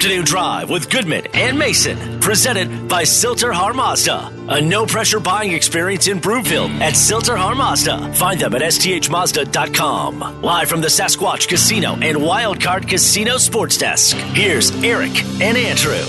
Afternoon Drive with Goodman and Mason, presented by Silter-Har Mazda. A no-pressure buying experience in Broomfield at Silter-Har Mazda. Find them at sthmazda.com. Live from the Sasquatch Casino and Wildcard Casino Sports Desk, here's Eric and Andrew.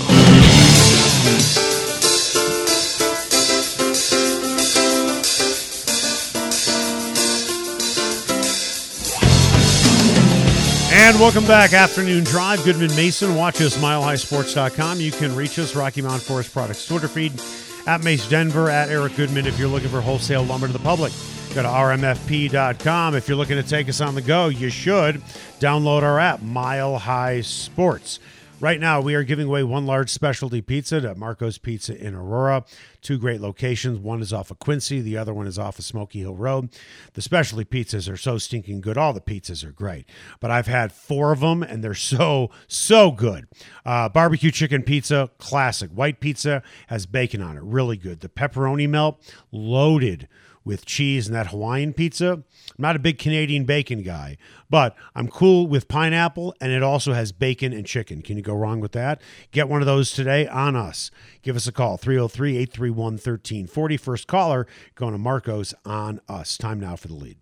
And welcome back. Afternoon Drive. Goodman Mason. Watch us, milehighsports.com. You can reach us, Rocky Mountain Forest Products Twitter feed, at Mace Denver, at Eric Goodman if you're looking for wholesale lumber to the public. Go to rmfp.com. If you're looking to take us on the go, you should download our app, Mile High Sports. Right now, we are giving away one large specialty pizza at Marco's Pizza in Aurora. Two great locations. One is off of Quincy. The other one is off of Smoky Hill Road. The specialty pizzas are so stinking good. All the pizzas are great. But I've had 4 of them, and they're so good. Barbecue chicken pizza, classic. White pizza has bacon on it. Really good. The pepperoni melt, loaded with cheese, and that Hawaiian pizza. I'm not a big Canadian bacon guy, but I'm cool with pineapple, and it also has bacon and chicken. Can you go wrong with that? Get one of those today on us. Give us a call, 303-831-1340. First caller going to Marco's on us. Time now for the lead.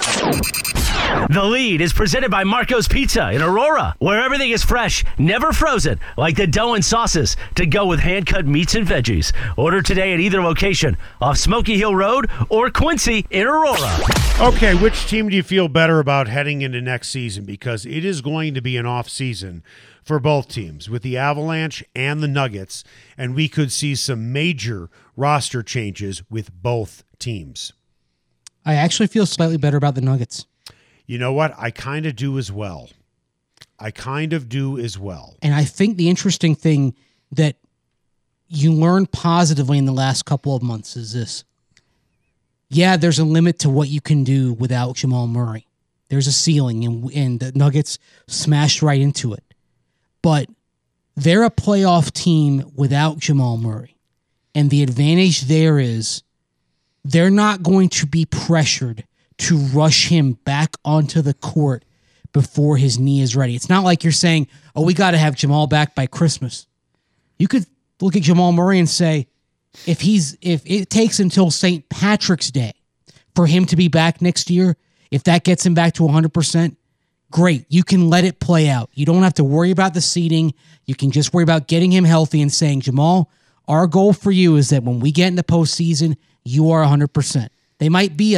The Lead is presented by Marco's Pizza in Aurora, where everything is fresh, never frozen, like the dough and sauces, to go with hand-cut meats and veggies. Order today at either location, off Smoky Hill Road or Quincy in Aurora. Okay, which team do you feel better about heading into next season? Because it is going to be an off season for both teams, with the Avalanche and the Nuggets, and we could see some major roster changes with both teams. I actually feel slightly better about the Nuggets. You know what? I kind of do as well. And I think the interesting thing that you learn positively in the last couple of months is this. Yeah, there's a limit to what you can do without Jamal Murray. There's a ceiling, and the Nuggets smashed right into it. But they're a playoff team without Jamal Murray. And the advantage there is they're not going to be pressured to rush him back onto the court before his knee is ready. It's not like you're saying, oh, we got to have Jamal back by Christmas. You could look at Jamal Murray and say, if it takes until St. Patrick's Day for him to be back next year, if that gets him back to 100%, great. You can let it play out. You don't have to worry about the seeding. You can just worry about getting him healthy and saying, Jamal, our goal for you is that when we get in the postseason, you are 100%. They might be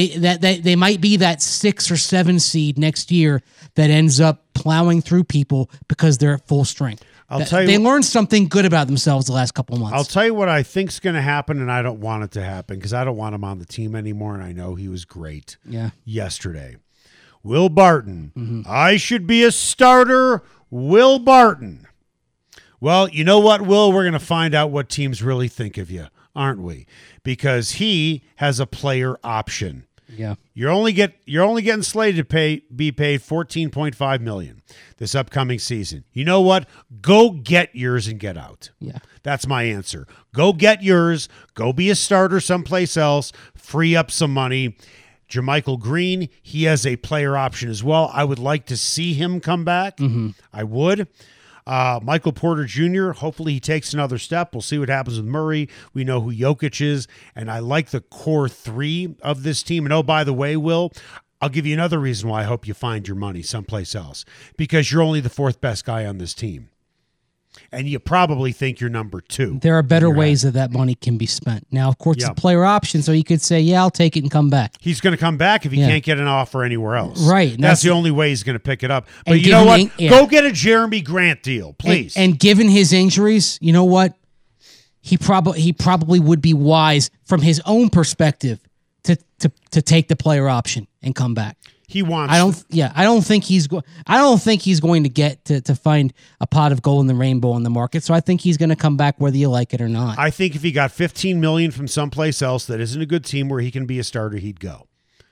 they might be that 6 or 7 seed next year that ends up plowing through people because they're at full strength. They learned something good about themselves the last couple of months. I'll tell you what I think's going to happen, and I don't want it to happen because I don't want him on the team anymore, and I know he was great yesterday. Will Barton. Mm-hmm. I should be a starter. Will Barton. Well, you know what, Will? We're going to find out what teams really think of you, aren't we? Because he has a player option. Yeah. You're only getting slated to be paid $14.5 million this upcoming season. You know what? Go get yours and get out. Yeah. That's my answer. Go get yours. Go be a starter someplace else. Free up some money. Jermichael Green, he has a player option as well. I would like to see him come back. Mm-hmm. I would. Michael Porter Jr., hopefully he takes another step. We'll see what happens with Murray. We know who Jokic is, and I like the core 3 of this team. And oh, by the way, Will, I'll give you another reason why I hope you find your money someplace else, because you're only the 4th best guy on this team. And you probably think you're number 2. There are better ways that money can be spent. Now, of course, it's a player option, so you could say, yeah, I'll take it and come back. He's going to come back if he can't get an offer anywhere else. Right. That's the only way he's going to pick it up. But you know what? Go get a Jeremy Grant deal, please. And given his injuries, you know what? He probably would be wise from his own perspective to take the player option and come back. He wants. I don't think he's going to get to find a pot of gold in the rainbow in the market. So I think he's going to come back whether you like it or not. I think if he got $15 million from someplace else that isn't a good team where he can be a starter, he'd go.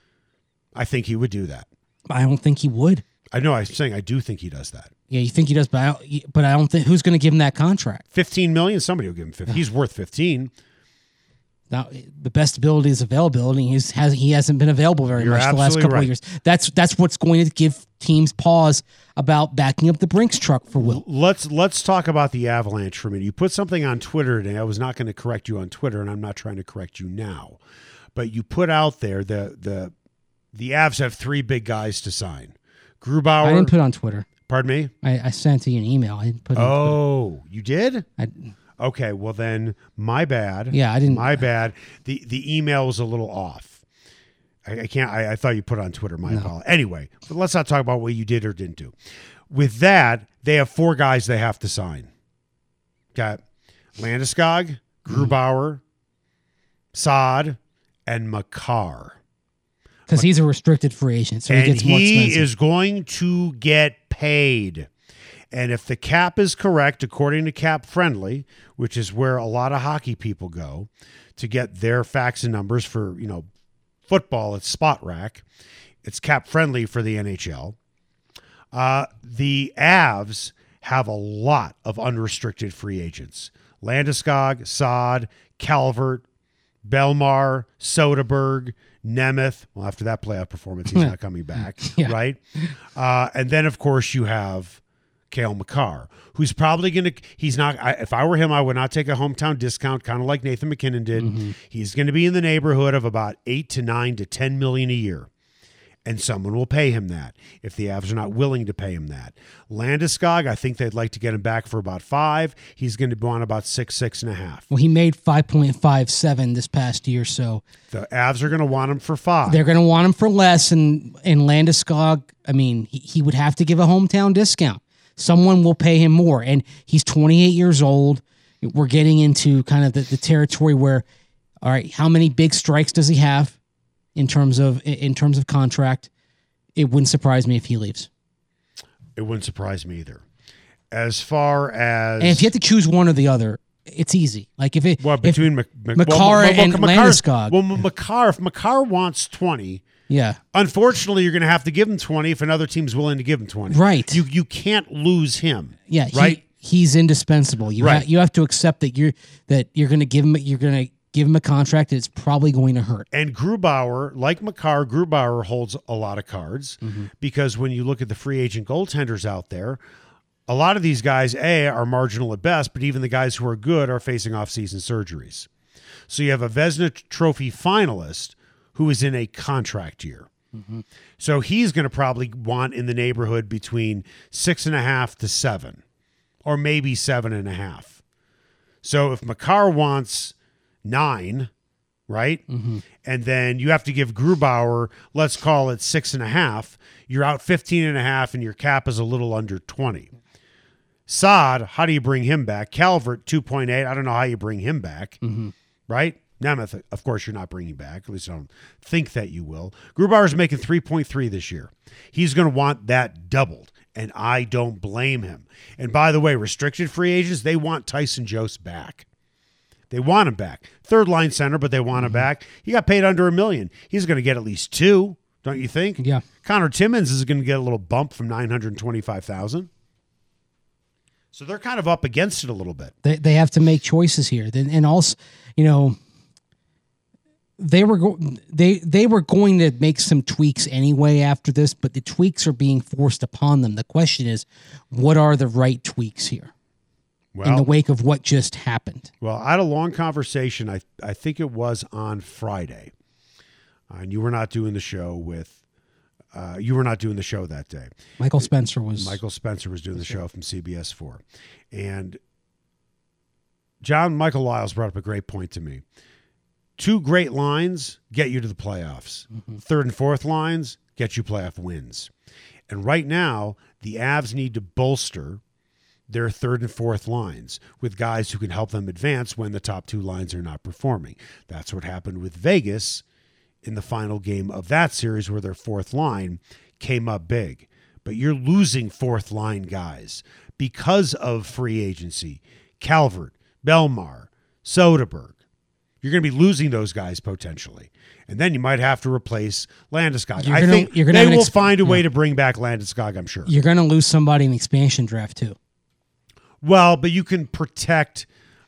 I think he would do that. I don't think he would. I know. I'm saying I do think he does that. Yeah, you think he does, but I don't think who's going to give him that contract. $15 million. Somebody will give him 15. He's worth 15. Now, the best ability is availability. He hasn't been available very much the last couple of years. That's what's going to give teams pause about backing up the Brinks truck for Will. Let's talk about the Avalanche for a minute. You put something on Twitter today. I was not going to correct you on Twitter, and I'm not trying to correct you now. But you put out there the Avs have 3 big guys to sign. Grubauer. I didn't put it on Twitter. Pardon me? I sent you an email. I didn't put it on Twitter. You did? Okay, well then, my bad. Yeah, I didn't. My bad. The email was a little off. I can't. I thought you put it on Twitter. My apologies. Anyway, but let's not talk about what you did or didn't do. With that, they have 4 guys they have to sign. Got Landeskog, Grubauer, Saad, and Makar. Because he's a restricted free agent, so he gets more expensive. He is going to get paid. And if the cap is correct, according to Cap Friendly, which is where a lot of hockey people go to get their facts and numbers for, football, it's Spot Rack. It's Cap Friendly for the NHL. The Avs have a lot of unrestricted free agents. Landeskog, Saad, Calvert, Belmar, Soderberg, Nemeth. Well, after that playoff performance, he's not coming back, right? And then, of course, you have Cale Makar, who's probably going to – he's not – if I were him, I would not take a hometown discount, kind of like Nathan McKinnon did. Mm-hmm. He's going to be in the neighborhood of about $8 to $9 to $10 million a year, and someone will pay him that if the Avs are not willing to pay him that. Landeskog, I think they'd like to get him back for about 5. He's going to be on about 6.5. Well, he made 5.57 this past year, so the Avs are going to want him for 5. They're going to want him for less, and Landeskog, I mean, he would have to give a hometown discount. Someone will pay him more, and he's 28 years old. We're getting into kind of the territory where, all right, how many big strikes does he have in terms of contract? It wouldn't surprise me if he leaves. It wouldn't surprise me either. As far as, and if you have to choose one or the other, it's easy. Like between Makar and Landeskog. Well, if Makar wants 20. Yeah. Unfortunately, you're going to have to give him 20 if another team's willing to give him 20. Right. You can't lose him. Yeah. Right. He's indispensable. You have to accept that you're going to give him a contract that's probably going to hurt. And Grubauer, like Makar, Grubauer holds a lot of cards because when you look at the free agent goaltenders out there, a lot of these guys are marginal at best, but even the guys who are good are facing off-season surgeries. So you have a Vezina Trophy finalist who is in a contract year. Mm-hmm. So he's going to probably want in the neighborhood between 6.5 to 7, or maybe 7.5. So if Makar wants 9, right? Mm-hmm. And then you have to give Grubauer, let's call it 6.5, you're out 15.5 and your cap is a little under 20. Saad, how do you bring him back? Calvert, 2.8. I don't know how you bring him back, right? Nemeth, of course, you're not bringing back. At least I don't think that you will. Grubauer's making 3.3 this year. He's going to want that doubled, and I don't blame him. And by the way, restricted free agents, they want Tyson Jost back. They want him back. Third line center, but they want him back. He got paid under $1 million. He's going to get at least 2, don't you think? Yeah. Connor Timmins is going to get a little bump from $925,000. So they're kind of up against it a little bit. They have to make choices here. And also, they were going to make some tweaks anyway after this, but the tweaks are being forced upon them. The question is, what are the right tweaks here in the wake of what just happened? Well, I had a long conversation. I think it was on Friday, and you were not doing the show with. You were not doing the show that day. Michael Spencer was doing the show from CBS 4, and Michael Lyles brought up a great point to me. 2 great lines get you to the playoffs. Mm-hmm. Third and fourth lines get you playoff wins. And right now, the Avs need to bolster their third and fourth lines with guys who can help them advance when the top 2 lines are not performing. That's what happened with Vegas in the final game of that series where their fourth line came up big. But you're losing fourth line guys because of free agency. Calvert, Belmar, Soderberg. You're going to be losing those guys potentially. And then you might have to replace Landeskog. I think they will find a way to bring back Landeskog, I'm sure. You're going to lose somebody in the expansion draft too. Well, but you can protect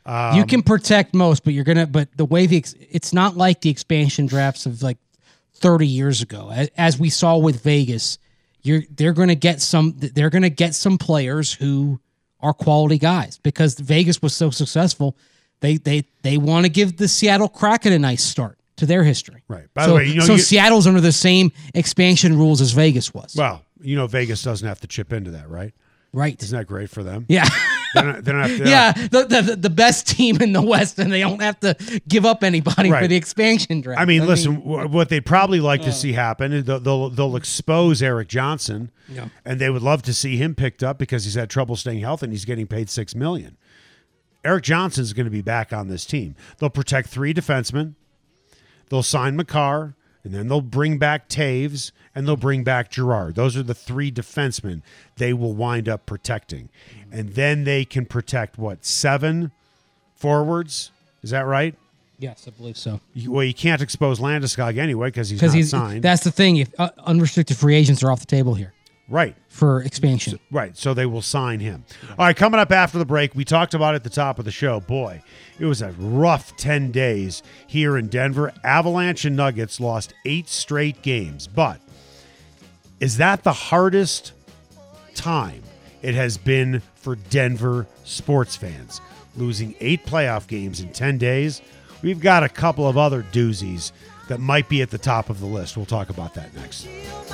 You can protect most, but but the way it's not like the expansion drafts of like 30 years ago. As we saw with Vegas, they're going to get some players who are quality guys because Vegas was so successful. They want to give the Seattle Kraken a nice start to their history. Right. By the way, Seattle's under the same expansion rules as Vegas was. Well, Vegas doesn't have to chip into that, right? Right. Isn't that great for them? Yeah. They don't have to. Yeah, the best team in the West, and they don't have to give up anybody for the expansion draft. I mean, listen, what they'd probably like to see happen, they'll expose Erik Johnson, and they would love to see him picked up because he's had trouble staying healthy and he's getting paid $6 million. Erik Johnson is going to be back on this team. They'll protect 3 defensemen. They'll sign Makar, and then they'll bring back Taves, and they'll bring back Girard. Those are the 3 defensemen they will wind up protecting. And then they can protect, 7 forwards? Is that right? Yes, I believe so. You can't expose Landeskog anyway because he's not signed. That's the thing. If unrestricted free agents are off the table here. Right. For expansion. So they will sign him. All right, coming up after the break, we talked about it at the top of the show. Boy, it was a rough 10 days here in Denver. Avalanche and Nuggets lost 8 straight games. But is that the hardest time it has been for Denver sports fans? Losing 8 playoff games in 10 days? We've got a couple of other doozies that might be at the top of the list. We'll talk about that next.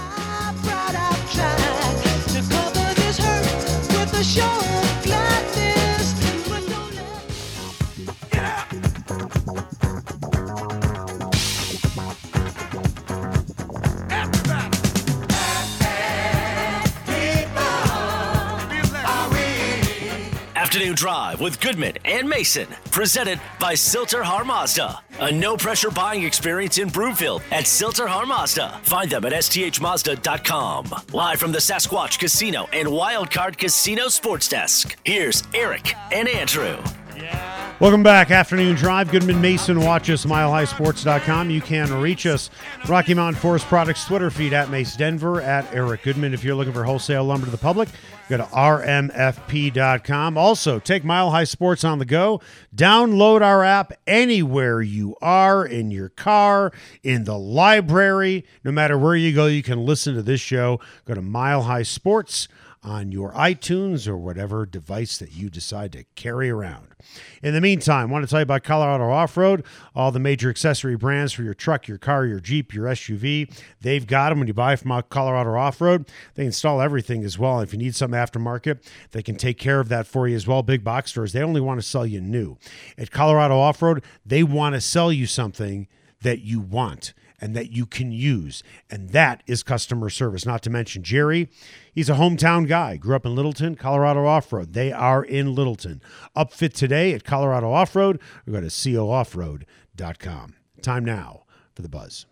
Afternoon Drive with Goodman and Mason, presented by Silter-Har Mazda. A no-pressure buying experience in Broomfield at Silter-Har Mazda. Find them at sthmazda.com. Live from the Sasquatch Casino and Wildcard Casino Sports Desk, here's Eric and Andrew. Welcome back. Afternoon Drive. Goodman Mason. Watch us, milehighsports.com. You can reach us. Rocky Mountain Forest Products Twitter feed at Mace Denver, at Eric Goodman. If you're looking for wholesale lumber to the public, go to rmfp.com. Also, take Mile High Sports on the go. Download our app anywhere you are, in your car, in the library. No matter where you go, you can listen to this show. Go to Mile High Sports on your iTunes or whatever device that you decide to carry around. In the meantime, I want to tell you about Colorado Off-Road, all the major accessory brands for your truck, your car, your Jeep, your SUV. They've got them when you buy from Colorado Off-Road. They install everything as well. If you need some aftermarket, they can take care of that for you as well. Big box stores, they only want to sell you new. At Colorado Off-Road, they want to sell you something that you want and that you can use, and that is customer service. Not to mention Jerry, he's a hometown guy. Grew up in Littleton, Colorado Off-Road. They are in Littleton. Upfit today at Colorado Off-Road, or go to cooffroad.com. Time now for The Buzz.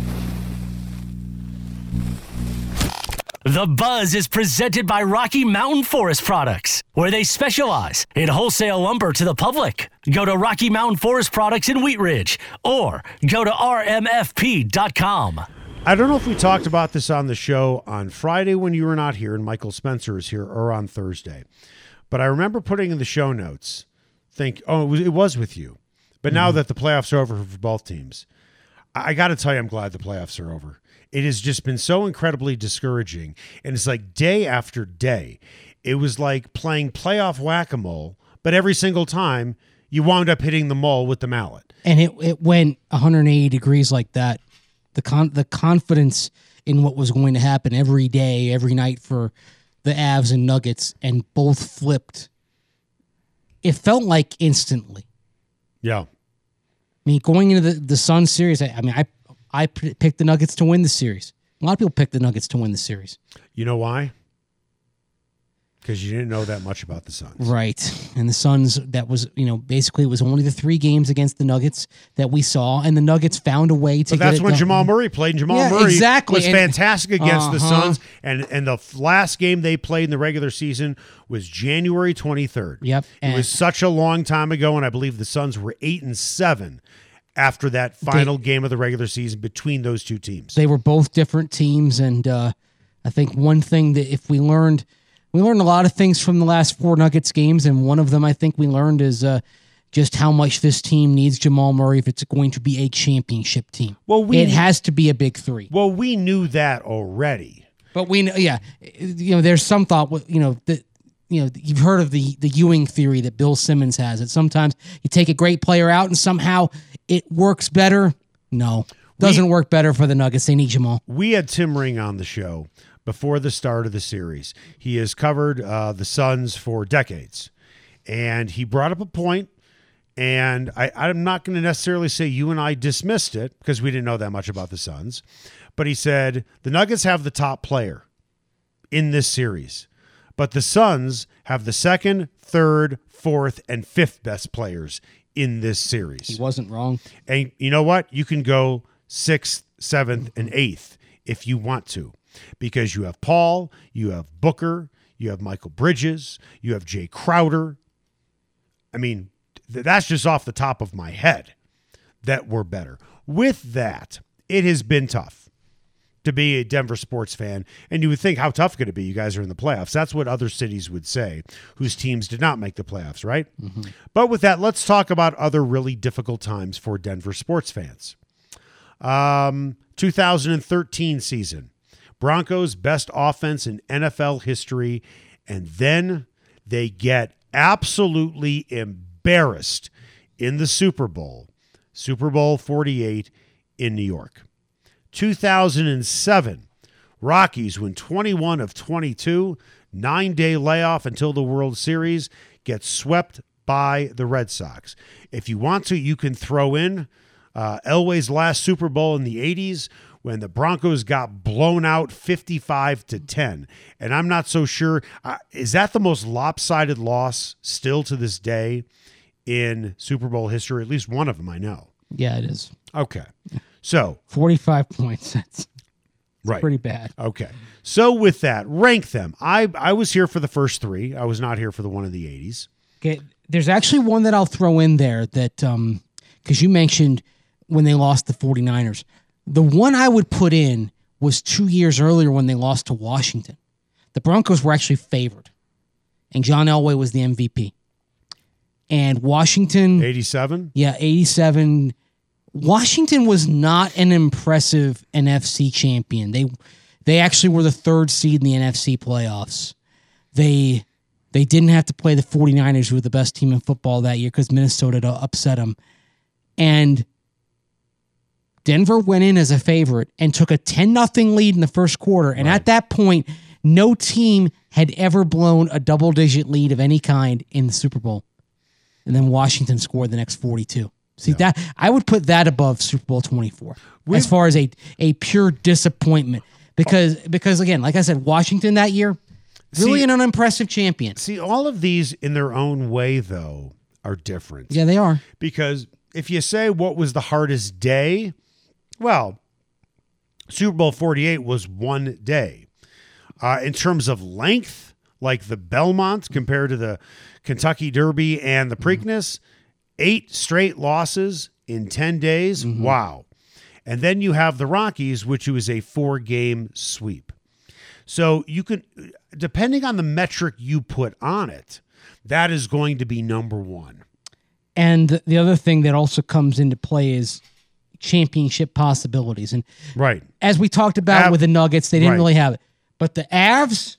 The Buzz is presented by Rocky Mountain Forest Products, where they specialize in wholesale lumber to the public. Go to Rocky Mountain Forest Products in Wheat Ridge or go to rmfp.com. I don't know if we talked about this on the show on Friday when you were not here and Michael Spencer is here, or on Thursday. But I remember putting in the show notes, it was with you. But now that the playoffs are over for both teams, I got to tell you, I'm glad the playoffs are over. It has just been so incredibly discouraging. And it's like day after day, it was like playing playoff whack-a-mole, but every single time you wound up hitting the mole with the mallet. And it went 180 degrees like that. The confidence in what was going to happen every day, every night for the Avs and Nuggets, and both flipped. It felt like instantly. Yeah. I mean, going into the Suns series, I picked the Nuggets to win the series. A lot of people picked the Nuggets to win the series. You know why? Because you didn't know that much about the Suns. Right. And the Suns, that was, basically it was only the 3 games against the Nuggets that we saw, and the Nuggets found a way to get it done. That's when Jamal Murray played, and Jamal Murray was fantastic against the Suns, and the last game they played in the regular season was January 23rd. Yep. It was such a long time ago, and I believe the Suns were 8-7 after that final game of the regular season between those two teams. They were both different teams, and I think one thing that if we learned a lot of things from the last 4 Nuggets games, and one of them I think we learned is just how much this team needs Jamal Murray if it's going to be a championship team. Well, it has to be a big three. Well, we knew that already. But we know, there's some thought, that, you've heard of the Ewing theory that Bill Simmons has. That sometimes you take a great player out and somehow it works better. No, doesn't work better for the Nuggets. They need Jamal. We had Tim Ring on the show before the start of the series. He has covered the Suns for decades. And he brought up a point, and I'm not going to necessarily say you and I dismissed it because we didn't know that much about the Suns. But he said the Nuggets have the top player in this series, but the Suns have the second, third, fourth, and fifth best players in this series. He wasn't wrong. And you know what? You can go 6th, 7th, and 8th if you want to, because you have Paul, you have Booker, you have Michael Bridges, you have Jay Crowder. I mean, that's just off the top of my head that we're better. With that, it has been tough to be a Denver sports fan. And you would think, how tough could it be? You guys are in the playoffs. That's what other cities would say whose teams did not make the playoffs, right? Mm-hmm. But with that, let's talk about other really difficult times for Denver sports fans. 2013 season, Broncos' best offense in NFL history, and then they get absolutely embarrassed in the Super Bowl 48 in New York. 2007, Rockies win 21 of 22, 9-day layoff until the World Series, get swept by the Red Sox. If you want to, you can throw in Elway's last Super Bowl in the 80s when the Broncos got blown out 55-10. And I'm not so sure. Is that the most lopsided loss still to this day in Super Bowl history? At least one of them I know. Yeah, it is. Okay. So 45 points. That's right. Pretty bad. Okay. So with that, rank them. I was here for the first three. I was not here for the one of the 80s. Okay. There's actually one that I'll throw in there that, because you mentioned when they lost the 49ers. The one I would put in was 2 years earlier when they lost to Washington. The Broncos were actually favored, and John Elway was the MVP. And Washington... 87? Yeah, 87. Washington was not an impressive NFC champion. They actually were the third seed in the NFC playoffs. They didn't have to play the 49ers, who were the best team in football that year, because Minnesota upset them. And Denver went in as a favorite and took a 10-0 lead in the first quarter. And at that point, no team had ever blown a double-digit lead of any kind in the Super Bowl. And then Washington scored the next 42. See, that I would put that above Super Bowl 24 as far as a pure disappointment. Because again, like I said, Washington that year, really an unimpressive champion. See, all of these in their own way, though, are different. Yeah, they are. Because if you say what was the hardest day, well, Super Bowl 48 was one day. In terms of length, like the Belmont compared to the Kentucky Derby and the Preakness, 8 straight losses in 10 days. Mm-hmm. Wow. And then you have the Rockies, which was a 4-game sweep. So you can, depending on the metric you put on it, that is going to be number one. And the other thing that also comes into play is championship possibilities. And right, as we talked about with the Nuggets, they didn't really have it. But the Avs,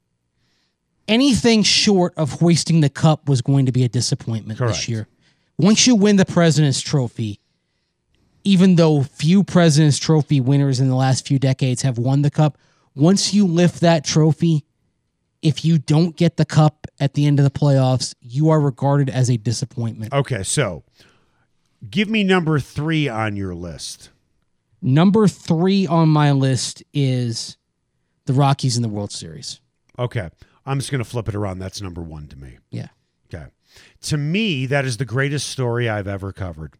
anything short of hoisting the cup was going to be a disappointment this year. Once you win the President's Trophy, even though few President's Trophy winners in the last few decades have won the cup, once you lift that trophy, if you don't get the cup at the end of the playoffs, you are regarded as a disappointment. Okay, so give me number 3 on your list. Number 3 on my list is the Rockies in the World Series. Okay, I'm just going to flip it around. That's number 1 to me. Yeah. Okay. To me, that is the greatest story I've ever covered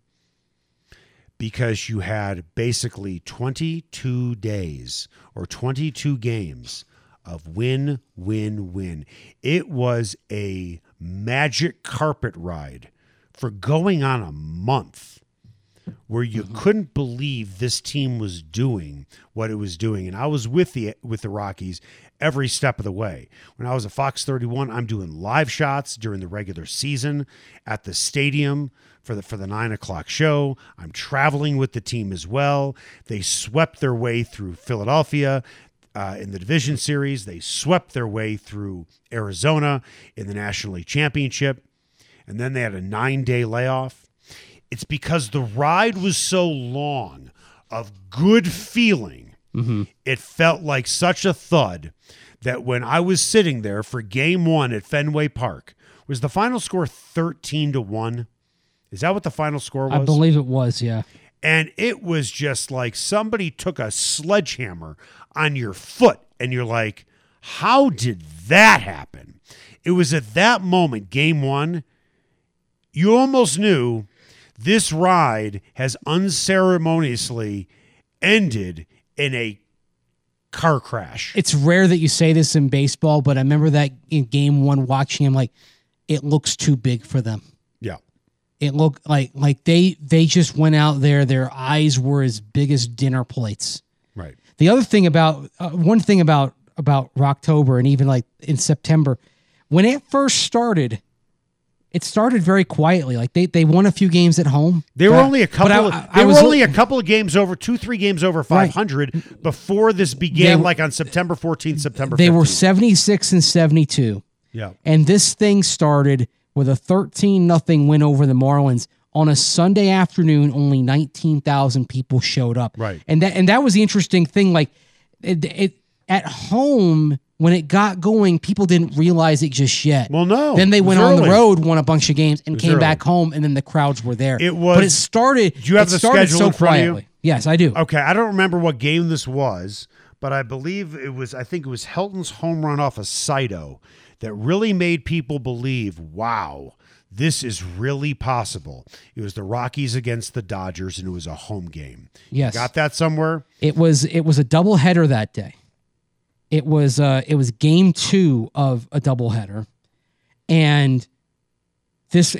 because you had basically 22 days or 22 games of win, win, win. It was a magic carpet ride for going on a month. where you couldn't believe this team was doing what it was doing. And I was with the Rockies every step of the way. When I was at Fox 31, I'm doing live shots during the regular season at the stadium for the 9 o'clock show. I'm traveling with the team as well. They swept their way through Philadelphia in the division series. They swept their way through Arizona in the National League Championship. And then they had a 9-day layoff. It's because the ride was so long of good feeling. It felt like such a thud that when I was sitting there for game 1 at Fenway Park, was the final score 13-1? Is that what the final score was? I believe it was, yeah. And it was just like somebody took a sledgehammer on your foot, and you're like, how did that happen? It was at that moment, game 1, you almost knew this ride has unceremoniously ended in a car crash. It's rare that you say this in baseball, but I remember that in game 1 watching him, like, it looks too big for them. Yeah. It looked like they just went out there. Their eyes were as big as dinner plates. Right. The other thing about one thing about Rocktober and even like in September, when it first started, it started very quietly. Like they won a few games at home. They were only a couple. Only a couple of games over, 2-3 games over 500 right. before this began. Like on September 14th, September 15th. They were 76 and 72. Yeah. And this thing started with a 13-0 win over the Marlins on a Sunday afternoon. Only 19,000 people showed up. Right. And that was the interesting thing. Like it at home. When it got going, people didn't realize it just yet. Well, no. Then they went on the road, won a bunch of games, and came back home, and then the crowds were there. It was. But it started. Do you have the schedule so in front quietly. of you? Yes, I do. Okay, I don't remember what game this was, but I believe it was. I think it was Helton's home run off of Saito that really made people believe, wow, this is really possible. It was the Rockies against the Dodgers, and it was a home game. Yes, you got that somewhere? It was a doubleheader that day. It was game 2 of a doubleheader, and this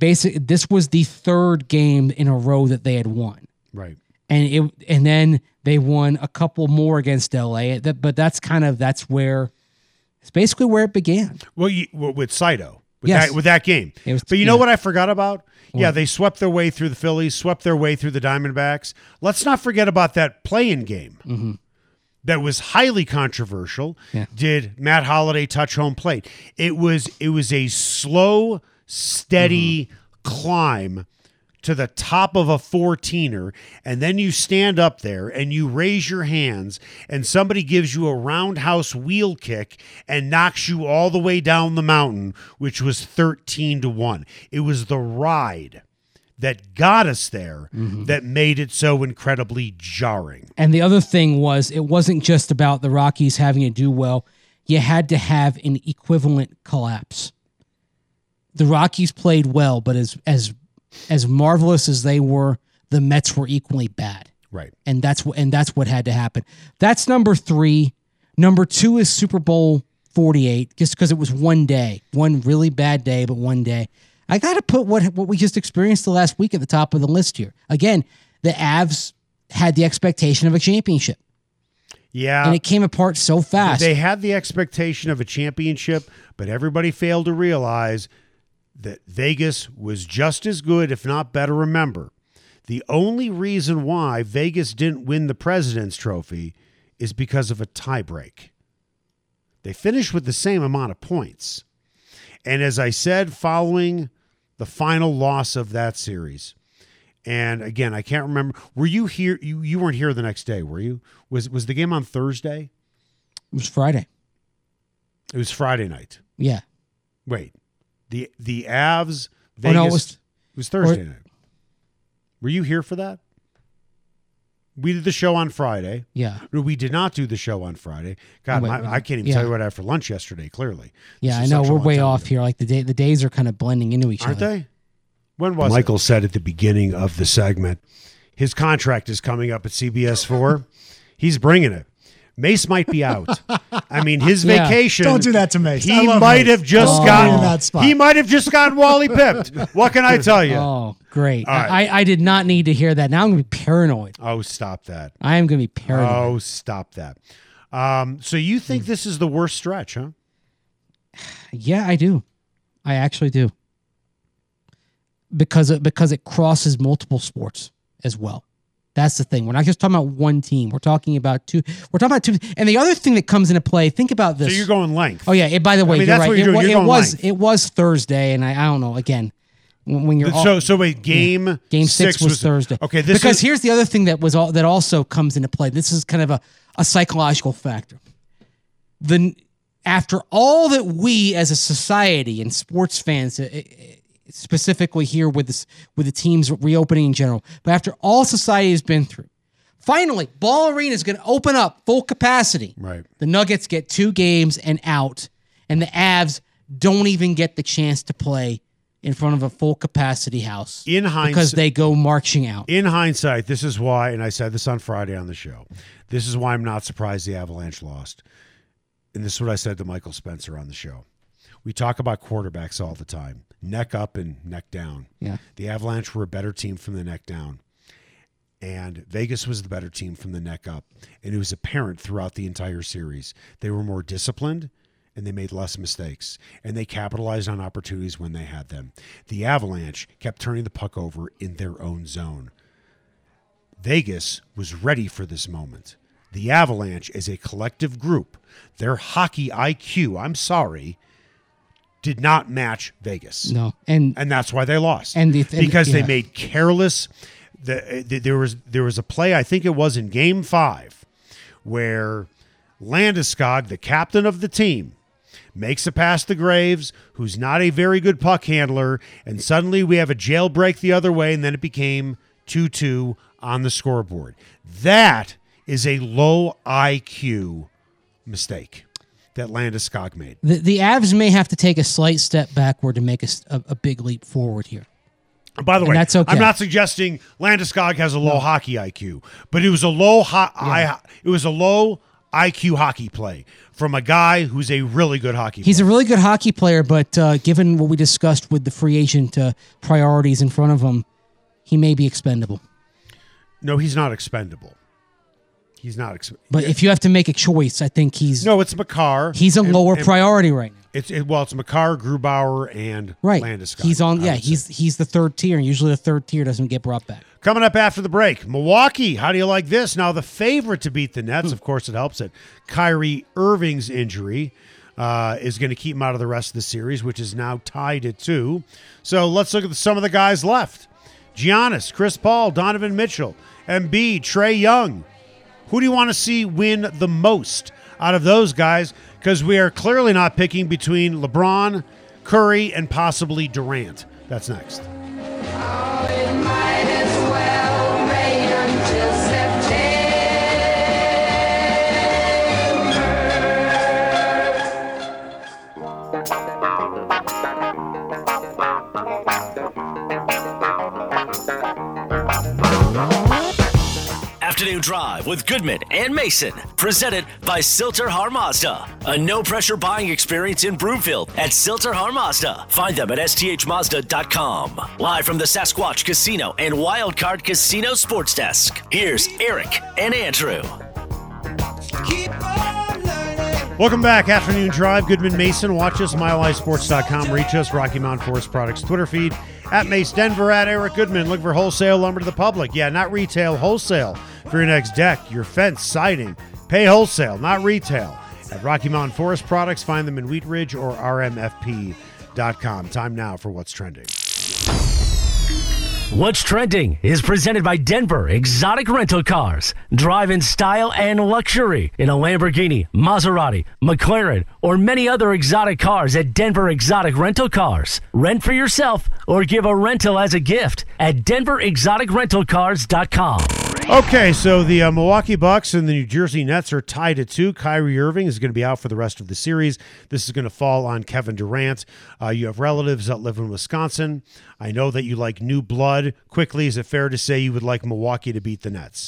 was the third game in a row that they had won. Right. And then they won a couple more against LA. But that's where it's basically where it began. Well, with Saito, yes. with that game. But you know what I forgot about? Yeah, they swept their way through the Phillies, swept their way through the Diamondbacks. Let's not forget about that play-in game. Mm-hmm. That was highly controversial. Yeah. Did Matt Holliday touch home plate? It was a slow, steady climb to the top of a 14er, and then you stand up there and you raise your hands, and somebody gives you a roundhouse wheel kick and knocks you all the way down the mountain, which was 13-1. It was the ride that got us there that made it so incredibly jarring. And the other thing was, it wasn't just about the Rockies having to do well. You had to have an equivalent collapse. The Rockies played well, but as marvelous as they were, the Mets were equally bad. Right. And that's what had to happen. That's number 3. Number 2 is Super Bowl 48, just because it was one day. One really bad day, but one day. I got to put what we just experienced the last week at the top of the list here. Again, the Avs had the expectation of a championship. Yeah. And it came apart so fast. They had the expectation of a championship, but everybody failed to realize that Vegas was just as good, if not better. Remember, the only reason why Vegas didn't win the President's Trophy is because of a tiebreak. They finished with the same amount of points. And as I said, following the final loss of that series, and again, I can't remember. Were you here? You weren't here the next day, were you? Was the game on Thursday? It was Friday. It was Friday night. Yeah. Wait. The Avs, Vegas, it was Thursday night. Were you here for that? We did the show on Friday. Yeah. We did not do the show on Friday. God, I can't even tell you what I had for lunch yesterday, clearly. Yeah, I know. We're way off here. Like the days are kind of blending into each other. Aren't they? When was Michael said at the beginning of the segment, his contract is coming up at CBS 4. He's bringing it. Mace might be out. I mean, his vacation. Don't do that to Mace. He might have just gotten in that spot. He might have just gotten Wally pipped. What can I tell you? Oh, great. Right. I did not need to hear that. Now I'm going to be paranoid. Oh, stop that. I am going to be paranoid. Oh, stop that. So you think this is the worst stretch, huh? Yeah, I do. I actually do. Because it crosses multiple sports as well. That's the thing. We're not just talking about one team. We're talking about two. And the other thing that comes into play, think about this. So you're going length. Oh, yeah. By the way, I mean, you're that's right. what you're doing. You're going length. It was Thursday, and I don't know, again, when you're So wait, game 6 was Thursday. Okay, because here's the other thing that also comes into play. This is kind of a psychological factor. After all that we as a society and sports fans, specifically here with the teams reopening in general, but after all society has been through, finally, Ball Arena is going to open up full capacity. Right. The Nuggets get 2 games and out, and the Avs don't even get the chance to play in front of a full capacity house. In hindsight, because they go marching out. In hindsight, this is why, and I said this on Friday on the show, this is why I'm not surprised the Avalanche lost. And this is what I said to Michael Spencer on the show. We talk about quarterbacks all the time, neck up and neck down. Yeah. The Avalanche were a better team from the neck down. And Vegas was the better team from the neck up. And it was apparent throughout the entire series. They were more disciplined, and they made less mistakes. And they capitalized on opportunities when they had them. The Avalanche kept turning the puck over in their own zone. Vegas was ready for this moment. The Avalanche, as a collective group, their hockey IQ, did not match Vegas. No, and that's why they lost. Because they made careless. There was a play, I think it was in Game 5, where Landeskog, the captain of the team, makes a pass to Graves, who's not a very good puck handler, and suddenly we have a jailbreak the other way, and then it became 2-2 on the scoreboard. That is a low IQ mistake that Landeskog made. The Avs may have to take a slight step backward to make a big leap forward here. By the way, that's okay. I'm not suggesting Landeskog has a low hockey IQ, but it was a low IQ hockey play from a guy who's a really good hockey player. He's a really good hockey player, but given what we discussed with the free agent priorities in front of him, he may be expendable. No, he's not expendable. He's not. But if you have to make a choice, I think he's... No, it's Makar. He's a lower priority right now. It's Makar, Grubauer, and Landeskog. He's on. Yeah, he's the third tier, and usually the third tier doesn't get brought back. Coming up after the break, Milwaukee. How do you like this? Now the favorite to beat the Nets, of course, it helps that Kyrie Irving's injury is going to keep him out of the rest of the series, which is now tied at 2. So let's look at some of the guys left: Giannis, Chris Paul, Donovan Mitchell, Embiid, Trae Young. Who do you want to see win the most out of those guys? Because we are clearly not picking between LeBron, Curry, and possibly Durant. That's next. Afternoon Drive with Goodman and Mason, presented by Silter-Har Mazda. A no-pressure buying experience in Broomfield at Silter-Har Mazda. Find them at sthmazda.com. Live from the Sasquatch Casino and Wildcard Casino Sports Desk, here's Eric and Andrew. Welcome back. Afternoon Drive. Goodman Mason. Watch us, milehighsports.com. Reach us, Rocky Mountain Forest Products Twitter feed. At Mace Denver, at Eric Goodman. Look for wholesale lumber to the public. Yeah, not retail, wholesale. For your next deck, your fence, siding. Pay wholesale, not retail. At Rocky Mountain Forest Products, find them in Wheat Ridge or rmfp.com. Time now for What's Trending. What's Trending is presented by Denver Exotic Rental Cars. Drive in style and luxury in a Lamborghini, Maserati, McLaren, or many other exotic cars at Denver Exotic Rental Cars. Rent for yourself or give a rental as a gift at denverexoticrentalcars.com. Okay, so the Milwaukee Bucks and the New Jersey Nets are tied at 2. Kyrie Irving is going to be out for the rest of the series. This is going to fall on Kevin Durant. You have relatives that live in Wisconsin. I know that you like new blood. Quickly, is it fair to say you would like Milwaukee to beat the Nets?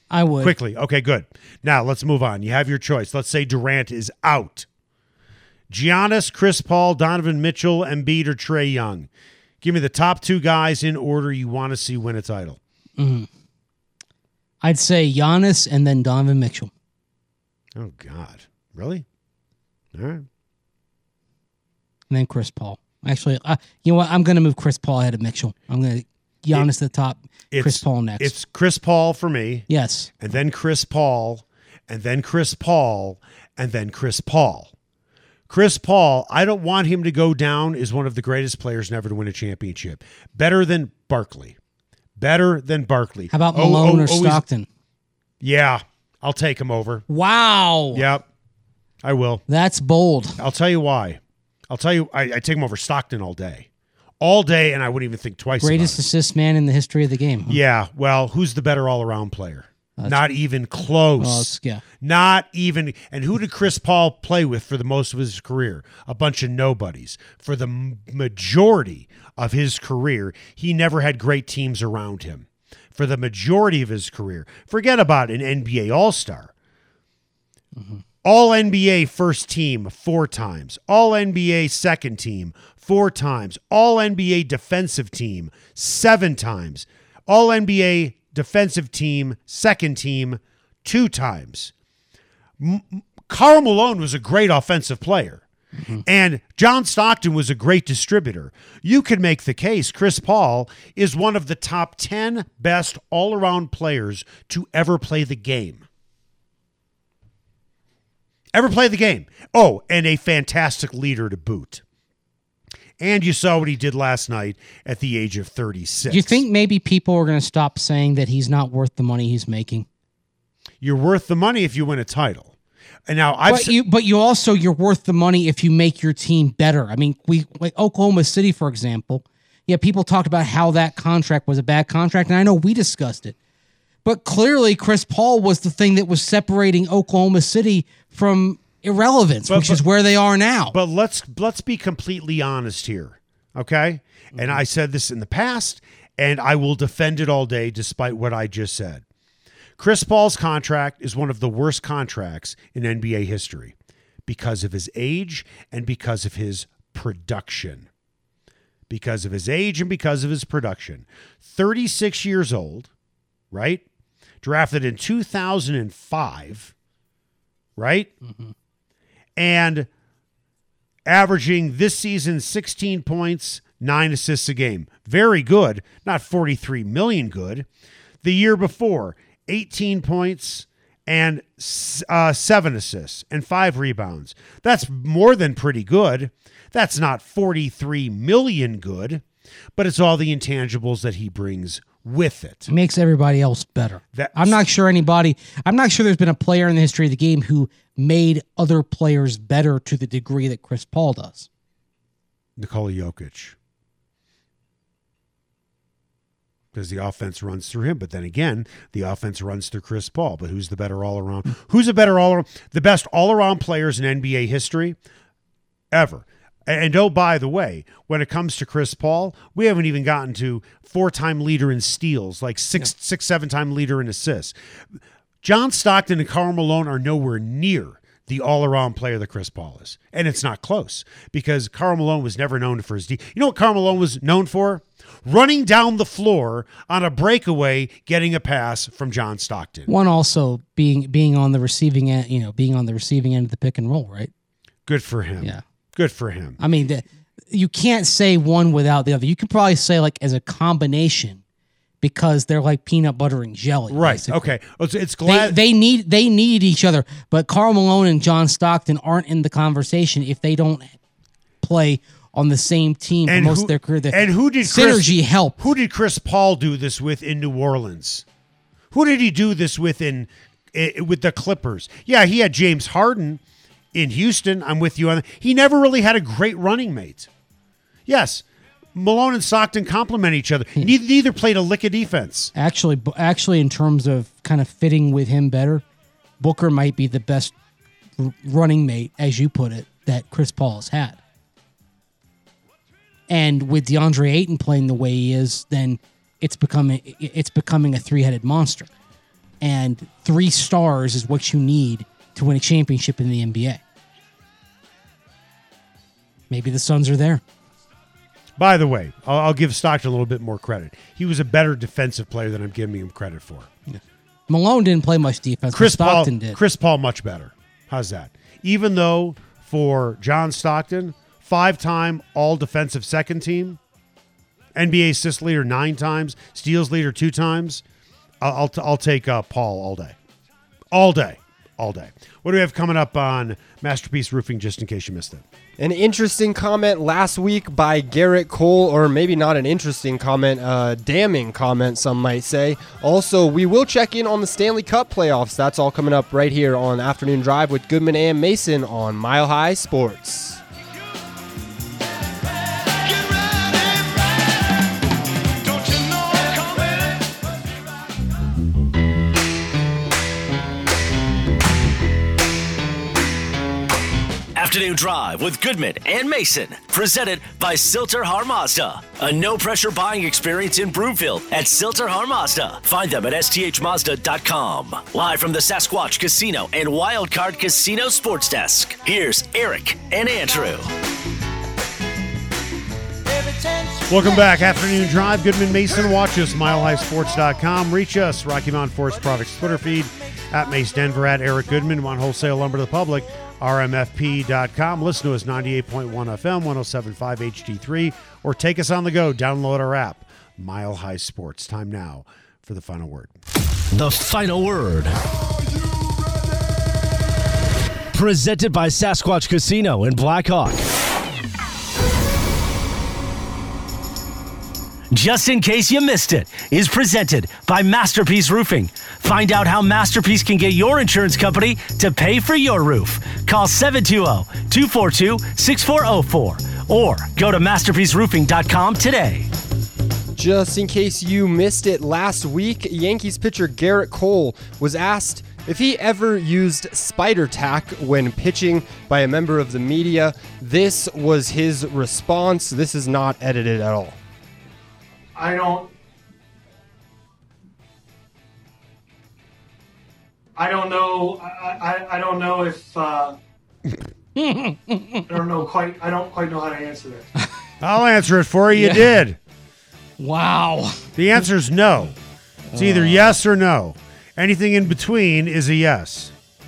I would. Quickly. Okay, good. Now, let's move on. You have your choice. Let's say Durant is out. Giannis, Chris Paul, Donovan Mitchell, Embiid, or Trae Young. Give me the top 2 guys in order you want to see win a title. Mm-hmm. I'd say Giannis and then Donovan Mitchell. Oh, God. Really? All right. And then Chris Paul. Actually, you know what? I'm going to move Chris Paul ahead of Mitchell. I'm going to Giannis to the top, Chris Paul next. It's Chris Paul for me. Yes. And then Chris Paul, and then Chris Paul, and then Chris Paul. Chris Paul, I don't want him to go down as one of the greatest players never to win a championship. Better than Barkley. Better than Barkley. How about Malone or Stockton? Yeah, I'll take him over. Wow. Yep, I will. That's bold. I'll tell you why. I'll tell you, I take him over Stockton all day. All day, and I wouldn't even think twice Greatest about it. assist man in the history of the game. Huh? Yeah, well, who's the better all-around player? Not even close. Yeah. Not even. And who did Chris Paul play with for the most of his career? A bunch of nobodies. For the majority of his career, he never had great teams around him. For the majority of his career. Forget about an NBA All-Star. Mm-hmm. All-NBA first team 4 times. All-NBA second team 4 times. All-NBA defensive team 7 times. All-NBA defensive team, second team, 2 times. Karl Malone was a great offensive player. Mm-hmm. And John Stockton was a great distributor. You could make the case Chris Paul is one of the top 10 best all-around players to ever play the game. Ever play the game. Oh, and a fantastic leader to boot. And you saw what he did last night at the age of 36. Do you think maybe people are going to stop saying that he's not worth the money he's making? You're worth the money if you win a title. And now you're worth the money if you make your team better. I mean, like Oklahoma City, for example. Yeah, people talked about how that contract was a bad contract, and I know we discussed it. But clearly, Chris Paul was the thing that was separating Oklahoma City from irrelevance, which is where they are now. But let's be completely honest here, okay? Mm-hmm. And I said this in the past, and I will defend it all day despite what I just said. Chris Paul's contract is one of the worst contracts in NBA history because of his age and because of his production. Because of his age and because of his production. 36 years old, right? Drafted in 2005, right? Mm-hmm. And averaging this season 16 points, 9 assists a game. Very good, not 43 million good. The year before, 18 points and 7 assists and 5 rebounds. That's more than pretty good. That's not 43 million good, but it's all the intangibles that he brings with it. Makes everybody else better. I'm not sure there's been a player in the history of the game who made other players better to the degree that Chris Paul does. Nikola Jokic. Because the offense runs through him. But then again, the offense runs through Chris Paul. But who's the better all-around? Who's the better all-around? The best all-around players in NBA history ever. And oh, by the way, when it comes to Chris Paul, we haven't even gotten to 4-time leader in steals, like 7-time leader in assists. John Stockton and Karl Malone are nowhere near the all-around player that Chris Paul is. And it's not close because Karl Malone was never known for his You know what Karl Malone was known for? Running down the floor on a breakaway, getting a pass from John Stockton. One also being on the receiving end, being on the receiving end of the pick and roll, right? Good for him. Yeah. Good for him. I mean, you can't say one without the other. You could probably say like as a combination because they're like peanut butter and jelly. Right. Basically. Okay. It's glad they need each other. But Karl Malone and John Stockton aren't in the conversation if they don't play on the same team for most of their career. Who did synergy help? Who did Chris Paul do this with in New Orleans? Who did he do this with with the Clippers? Yeah, he had James Harden. In Houston, I'm with you on that. He never really had a great running mate. Yes, Malone and Stockton complement each other. Neither played a lick of defense. Actually, in terms of kind of fitting with him better, Booker might be the best running mate, as you put it, that Chris Paul has had. And with DeAndre Ayton playing the way he is, then it's becoming a 3-headed monster. And 3 stars is what you need to win a championship in the NBA. Maybe the Suns are there. By the way, I'll give Stockton a little bit more credit. He was a better defensive player than I'm giving him credit for. Yeah. Malone didn't play much defense, but Stockton did. Chris Paul, much better. How's that? Even though for John Stockton, 5-time all-defensive second team, NBA assist leader 9 times, steals leader 2 times, I'll take Paul all day. All day. What do we have coming up on Masterpiece Roofing, just in case you missed it? An interesting comment last week by Garrett Cole, or maybe not an interesting comment, damning comment, some might say. Also, we will check in on the Stanley Cup playoffs. That's all coming up right here on Afternoon Drive with Goodman and Mason on Mile High Sports. Afternoon Drive with Goodman and Mason, presented by Silter-Har Mazda. A no-pressure buying experience in Broomfield at Silter-Har Mazda. Find them at sthmazda.com. Live from the Sasquatch Casino and Wildcard Casino Sports Desk, here's Eric and Andrew. Welcome back. Afternoon Drive. Goodman Mason. Watch us, milehighsports.com. Reach us, Rocky Mountain Forest Products Twitter feed, at Mace Denver, at Eric Goodman. Want wholesale lumber to the public, rmfp.com. Listen to us 98.1 FM, 107.5 HD3, or take us on the go. Download our app, Mile High Sports. Time now for the final word. The final word. Presented by Sasquatch Casino in Black Hawk. Just in case you missed it, is presented by Masterpiece Roofing. Find out how Masterpiece can get your insurance company to pay for your roof. Call 720-242-6404 or go to masterpieceroofing.com today. Just in case you missed it last week, Yankees pitcher Garrett Cole was asked if he ever used spider tack when pitching by a member of the media. This was his response. This is not edited at all. I don't know. I don't know if I don't quite know how to answer that. I'll answer it for you. You did. Wow. The answer is no. It's either yes or no. Anything in between is a yes.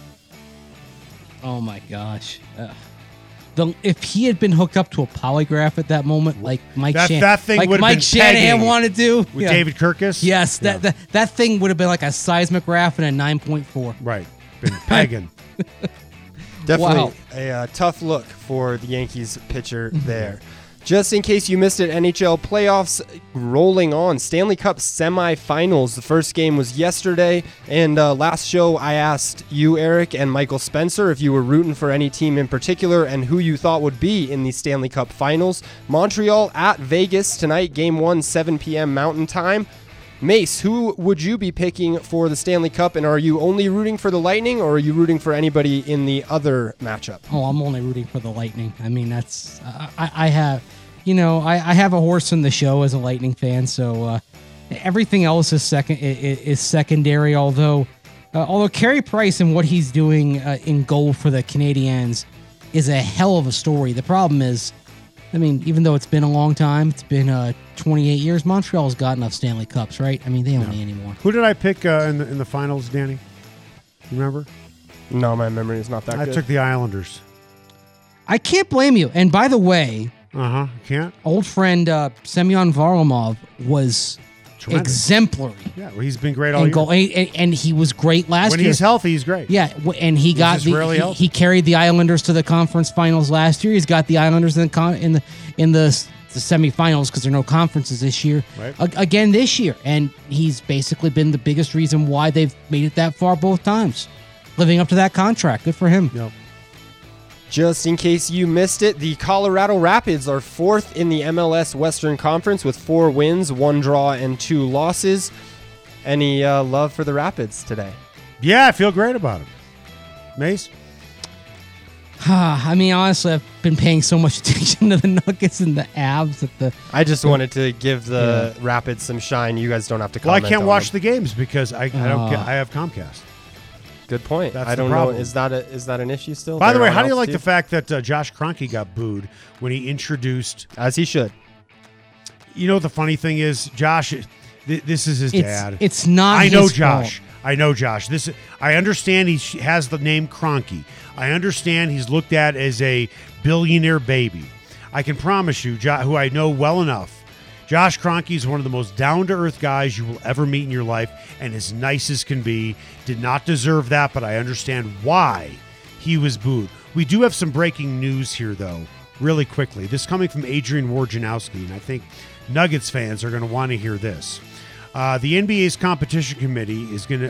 Oh my gosh. If he had been hooked up to a polygraph at that moment, like Mike Shanahan wanted to, with David Kirkus, yes, that thing would have been like a seismograph and a 9.4. Right, been pegging. Definitely a tough look for the Yankees pitcher there. Just in case you missed it, NHL playoffs rolling on. Stanley Cup semifinals. The first game was yesterday, and last show I asked you, Eric, and Michael Spencer if you were rooting for any team in particular and who you thought would be in the Stanley Cup finals. Montreal at Vegas tonight, Game 1, 7 p.m. Mountain Time. Mace, who would you be picking for the Stanley Cup, and are you only rooting for the Lightning, or are you rooting for anybody in the other matchup? Oh, I'm only rooting for the Lightning. I mean, that's I have a horse in the show as a Lightning fan, so everything else is secondary. Although Carey Price and what he's doing in goal for the Canadiens is a hell of a story. The problem is, I mean, even though it's been a long time, it's been 28 years, Montreal's got enough Stanley Cups, right? I mean, they don't need any more. Who did I pick in the finals, Danny? You remember? No, my memory is not that good. I took the Islanders. I can't blame you. And by the way, can't. Old friend Semyon Varlamov was tremendous. Exemplary. Yeah, well, he's been great all year. And he was great last year. When he's healthy, he's great. Yeah, and he he carried the Islanders to the conference finals last year. He's got the Islanders in the semifinals because there are no conferences this year. Right. Again this year, and he's basically been the biggest reason why they've made it that far both times, living up to that contract. Good for him. Yep. Just in case you missed it, the Colorado Rapids are 4th in the MLS Western Conference with 4 wins, 1 draw, and 2 losses. Any love for the Rapids today? Yeah, I feel great about it. Mace? I mean, honestly, I've been paying so much attention to the Nuggets and the Avs that I just wanted to give the Rapids some shine. You guys don't have to comment. Well, I can't watch the games because I have Comcast. Good point. That's I don't the know. problem. Is that an issue still? By the way, how do you like the fact that Josh Kroenke got booed when he introduced? As he should. You know what the funny thing is, Josh. This is his dad. It's not. I know his Josh. fault. I know Josh. I understand he has the name Kroenke. I understand he's looked at as a billionaire baby. I can promise you, who I know well enough, Josh Kroenke is one of the most down-to-earth guys you will ever meet in your life, and as nice as can be. Did not deserve that, but I understand why he was booed. We do have some breaking news here, though, really quickly. This coming from Adrian Wojnarowski, and I think Nuggets fans are going to want to hear this. The NBA's competition committee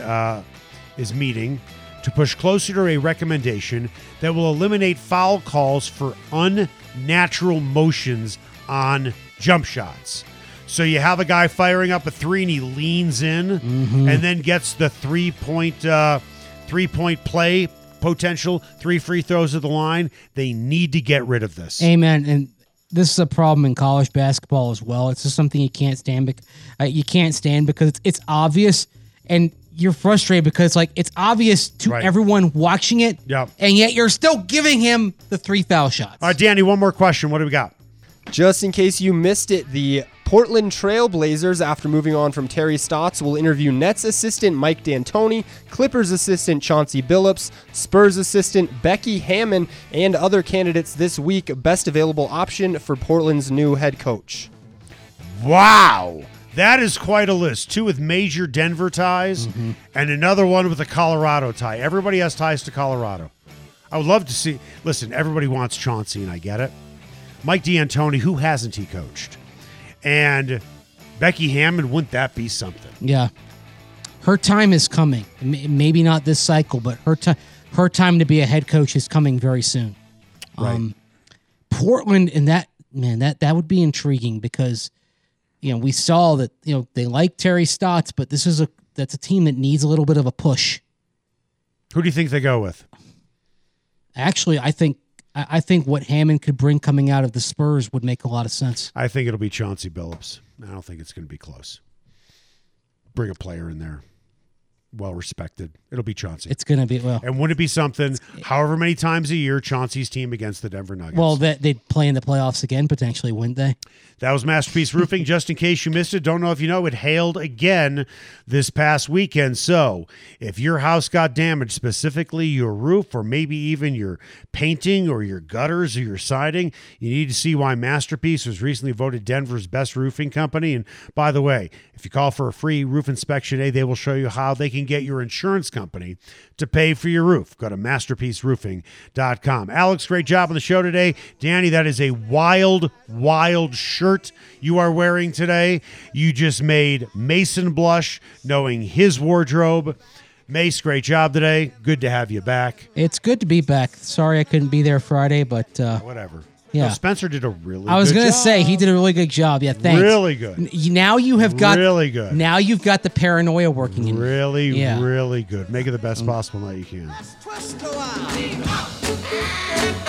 is meeting to push closer to a recommendation that will eliminate foul calls for unnatural motions on jump shots. So you have a guy firing up a three and he leans in and then gets the three-point play potential, 3 free throws at the line. They need to get rid of this. Amen. And this is a problem in college basketball as well. It's just something you can't stand. You can't stand because it's obvious, and you're frustrated because it's obvious to everyone watching it. Yep. And yet you're still giving him the 3 foul shots. All right, Danny, one more question. What do we got? Just in case you missed it, the Portland Trail Blazers, after moving on from Terry Stotts, will interview Nets assistant Mike D'Antoni, Clippers assistant Chauncey Billups, Spurs assistant Becky Hammon, and other candidates this week. Best available option for Portland's new head coach. Wow. That is quite a list. 2 with major Denver ties and another one with a Colorado tie. Everybody has ties to Colorado. I would love to see. Listen, everybody wants Chauncey, and I get it. Mike D'Antoni, who hasn't he coached? And Becky Hammon, wouldn't that be something? Yeah. Her time is coming. Maybe not this cycle, but her time to be a head coach is coming very soon. Right. Portland, and that would be intriguing because we saw that they like Terry Stotts, but that's a team that needs a little bit of a push. Who do you think they go with? Actually, I think what Hammond could bring coming out of the Spurs would make a lot of sense. I think it'll be Chauncey Billups. I don't think it's going to be close. Bring a player in there. Well respected. It'll be Chauncey. It's going to be, well. And wouldn't it be something, however many times a year, Chauncey's team against the Denver Nuggets? Well, they'd play in the playoffs again, potentially, wouldn't they? That was Masterpiece Roofing. Just in case you missed it, don't know if you know, it hailed again this past weekend. So if your house got damaged, specifically your roof or maybe even your painting or your gutters or your siding, you need to see why Masterpiece was recently voted Denver's best roofing company. And by the way, if you call for a free roof inspection today, they will show you how they can get your insurance company to pay for your roof. Go to masterpieceroofing.com. Alex, great job on the show today. Danny, that is a wild, wild shirt you are wearing today. You just made Mason blush knowing his wardrobe. Mace, great job today. Good to have you back. It's good to be back. Sorry I couldn't be there Friday, but whatever. Yeah. No, Spencer did a really good job. I was going to say, he did a really good job. Yeah, thanks. Really good. Now you have got really good. Now you've got the paranoia working in. Really, really good. Make it the best possible night you can.